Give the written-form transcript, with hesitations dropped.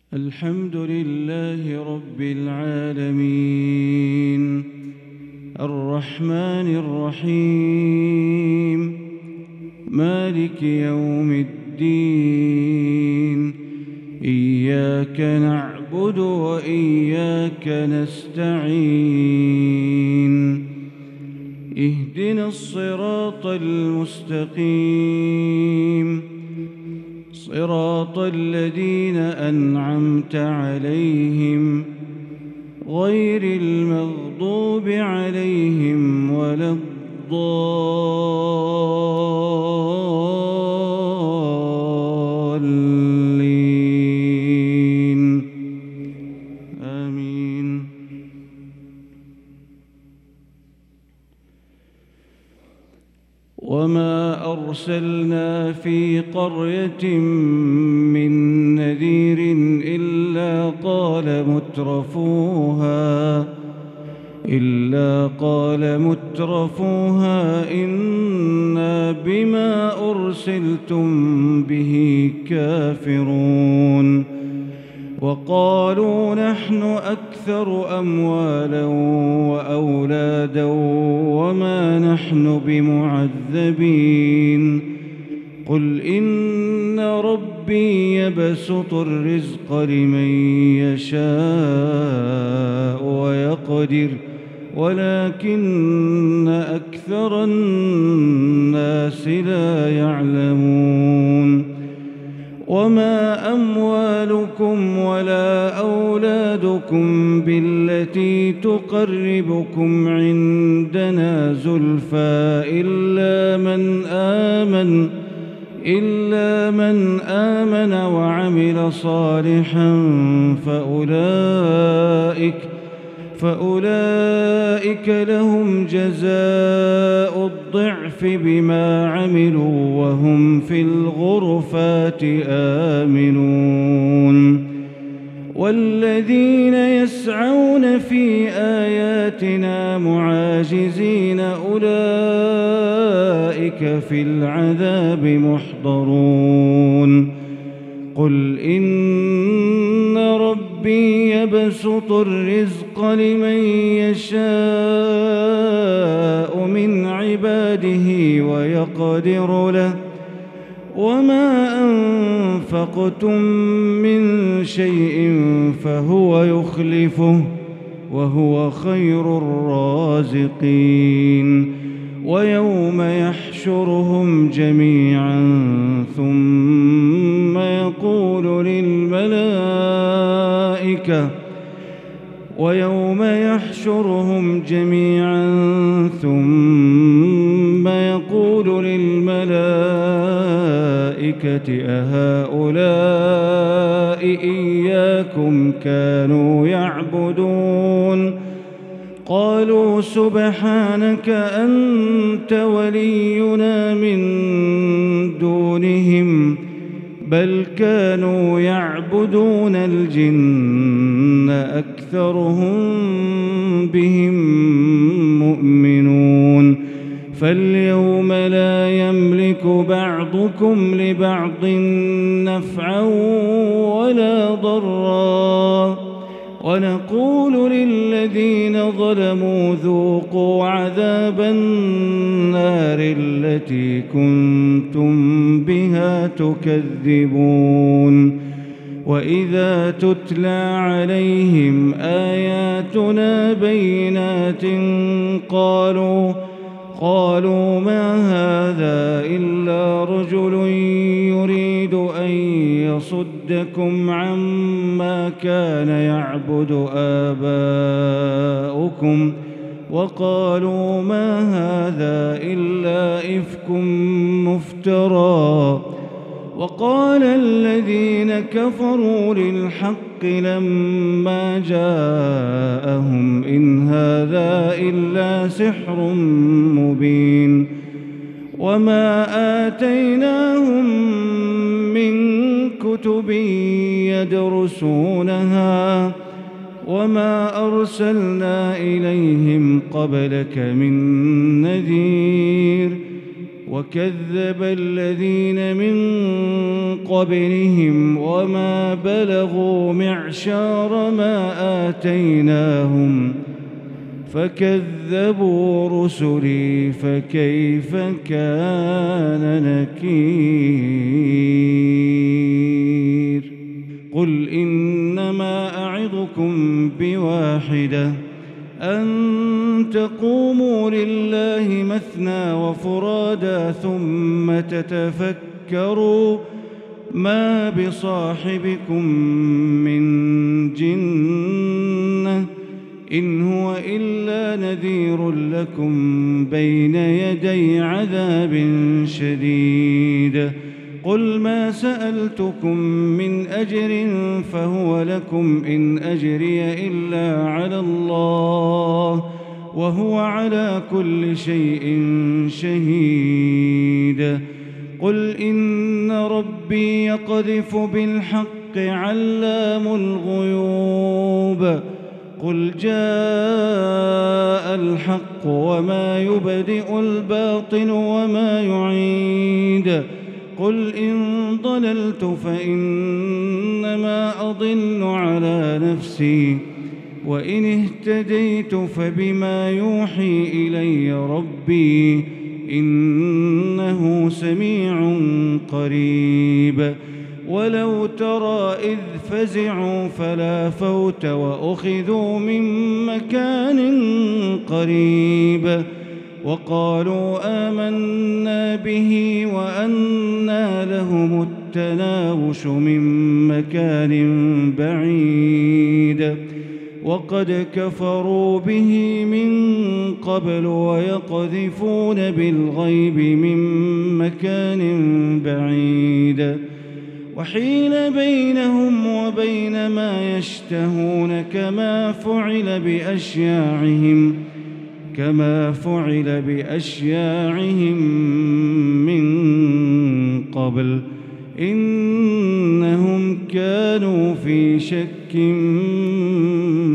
الحمد لله رب العالمين الرحمن الرحيم مالك يوم الدين إياك نعبد وإياك نستعين اهدنا الصراط المستقيم صراط الذين أنعمت عليهم غير المغضوب عليهم ولا الضالين آمين. وما أرسلنا في قرية من نذير إلا قال مترفوها إنا بما أرسلتم به كافرون وقالوا نحن أكثر أموالا وأولادا وما نحن بمعذبين قل إن ربي يبسط الرزق لمن يشاء ويقدر ولكن أكثر الناس لا يعلمون وما أموالكم ولا أولادكم بالتي تقربكم عندنا زلفى إلا من آمن وعمل صالحا فأولئك لهم جزاء الضعف بما عملوا وهم في الغرفات آمنون والذين يسعون في آياتنا معاجزين أولئك في العذاب محضرون قل إن ربي يبسط الرزق لمن يشاء من عباده ويقدر له وما أنفقتم من شيء فهو يخلفه وهو خير الرازقين ويوم يحشرهم جميعا ثم يقول للملائكة أهؤلاء إياكم كانوا يعبدون قالوا سبحانك أنت ولينا من دونهم بل كانوا يعبدون الجن أكثرهم بهم مؤمنون فاليوم لا يملك بعضكم لبعض نفعا ولا ضرا ونقول للذين ظلموا ذوقوا عذاب النار التي كنتم بها تكذبون وإذا تتلى عليهم آياتنا بينات قالوا ما هذا إلا رجل يريد أن يصدكم عما كان يعبد آباؤكم وقالوا ما هذا إلا إفك مفترى وقال الذين كفروا للحق لما جاءهم إن هذا إلا سحر مبين وما آتيناهم من كتب يدرسونها وما أرسلنا إليهم قبلك من نذير وكذب الذين من قبلهم وما بلغوا معشار ما آتيناهم فكذبوا رسلي فكيف كان نكير. قل إنما أعظكم بواحدة أن تقوموا لله مثنى وفرادا ثم تتفكروا ما بصاحبكم من جنة إن هو إلا نذير لكم بين يدي عذاب شديد. قل ما سألتكم من أجر فهو لكم إن أجري إلا على الله وهو على كل شيء شهيد. قل إن ربي يقذف بالحق علام الغيوب. قل جاء الحق وما يبدئ الباطل وما يعيد. قل إن ضللت فإنما أضل على نفسي وإن اهتديت فبما يوحي إلي ربي إنه سميع قريب. ولو ترى إذ فزعوا فلا فوت وأخذوا من مكان قريب وقالوا آمنا به وأنى لهم التناوش من مكان بعيد وقد كفروا به من قبل ويقذفون بالغيب من مكان بعيد وحيل بينهم وبين ما يشتهون كما فعل بأشياعهم من قبل إنهم كانوا في شك